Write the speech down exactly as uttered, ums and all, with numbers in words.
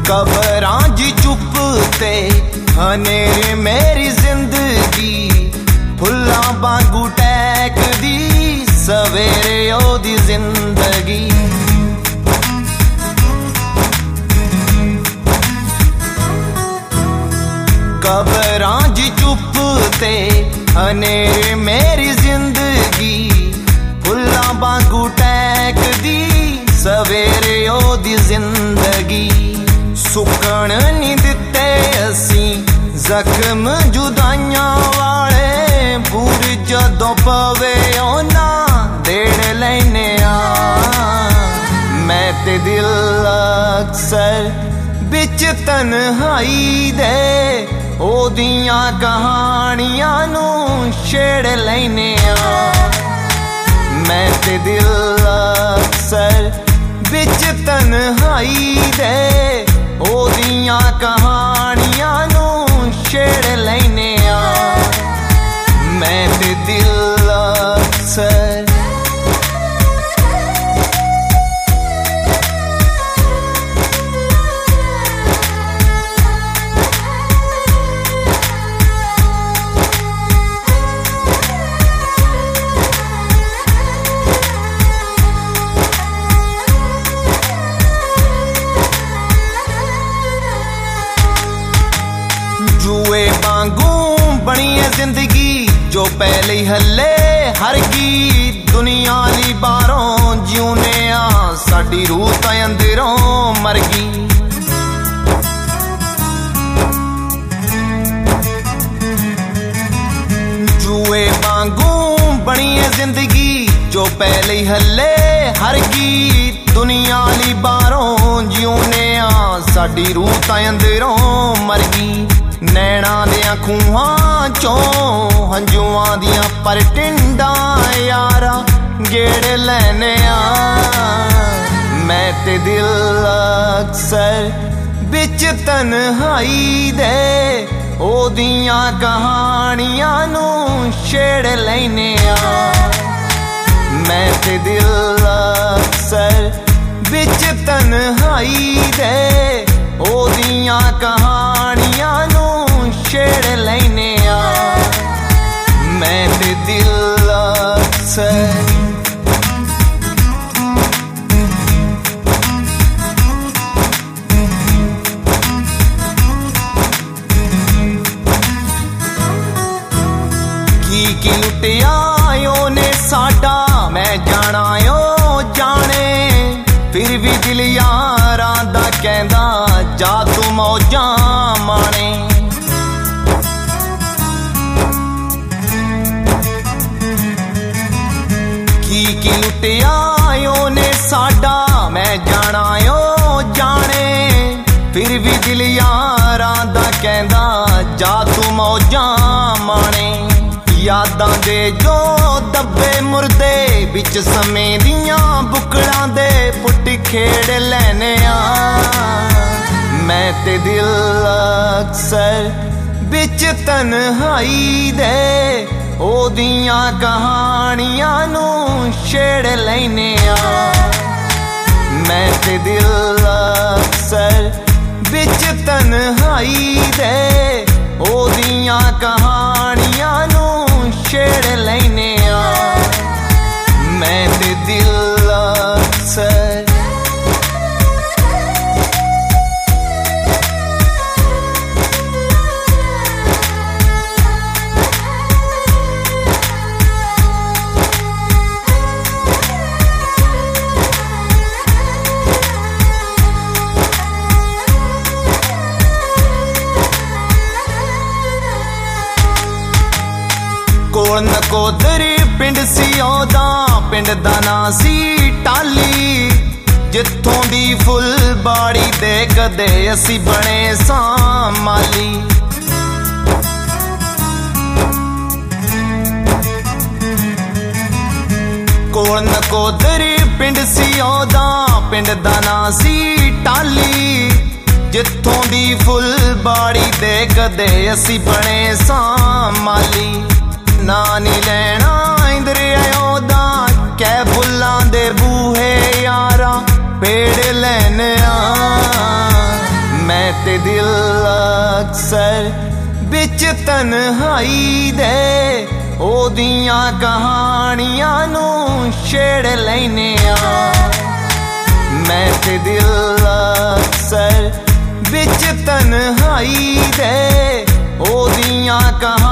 कबरां च चुप ते हनेरे मेरी जिंदगी फुल्लां वांगू टहकदी सवेरे ओदी जिंदगी। कबरां च चुप ते हनेरे मेरी जिंदगी फुल्लां वांगू टहकदी सवेरे ओदी जिंदगी। सुकण नहीं दिते असी जख्म जुदाइयां वाले बूर जदों पवे ओना देड़ लैने आ। मैं ते दिल अक्सर बिच तन्हाई दे ओदियां कहानियां नू छेड़ लैने आ। मैं ते दिल अक्सर बिच तन्हाई दे ओदियां कहानियां नू छेड़ लैने आ। मैं ते दिल अक्सर जुए वांगू बनी है जिंदगी जो पहले हले हरगी दुनिया ली बारों जिउने आ साडी रूह तां अंदरों मरगी। जुए वांगू बनी है जिंदगी जो पहले हले हरगी दुनिया ली बारों जिउने आ साडी रूह तां अंदरों मरगी। नैना दियां खूहां चों हंजुआं दियां पर टिंडा यारा गेड़ लैने आ। मैं ते दिल अक्सर बिच तन्हाई दे ओदियां कहानियां नू छेड़ लैने आ। मैं ते दिल अक्सर बिच तन्हाई दे ओदियां कहानियां नू छेड़ लैने आ। मैं ते दिल अक्सर की की लुटिया ओने साडा मैं जाना ओ जाने फिर भी दिल यारां दा कहंदा जा तू मौजां माणे। की की लुटिया ओने साडा मैं जाना ओ जाने फिर भी दिल यारां दा कहंदा जा तू मौजां माणे। यादां दे जो दब्बे मुर्दे बिच समय दियां बुकड़ां दे पुट खेड़ लैने आ। मैं ते दिल अक्सर बिच तन्हाई दे ओदियां कहानियां नू छेड़ लैने आ। मैं ते दिल अक्सर बिच तन्हाई दे ओदियां कहानियां नू छेड़ लैने आ। मैं ते दिल अक्सर कोल नकोदरी पिंड सी ओदा पिंड दा नां सी टाली जिथों दी फुल बाड़ी दे कदे असी बने सां माली। कोल नकोदरी पिंड सी ओदा पिंड दा नां सी टाली जिथों दी फुल बाड़ी दे कदे असी बने सां माली। ना नी लैना इंदर ओदा कै फुल्लां दे बूहे यारा पेड़ लैने आ। ते दिल अक्सर बिच तन्हाई दे ओदियां कहानियां नू छेड़ लैने आ। मैं ते दिल अक्सर बिच तन्हाई दे ओदियां कहानियां